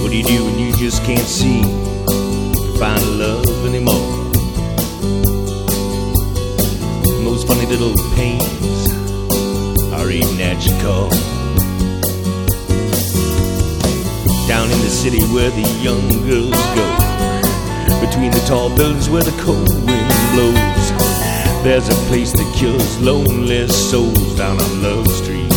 What do you do when you just can't see to find love anymore? Those funny little pains are eating at your core. Down in the city where the young girls go, between the tall buildings where the cold wind blows, there's a place that cures lonely souls down on Love Street.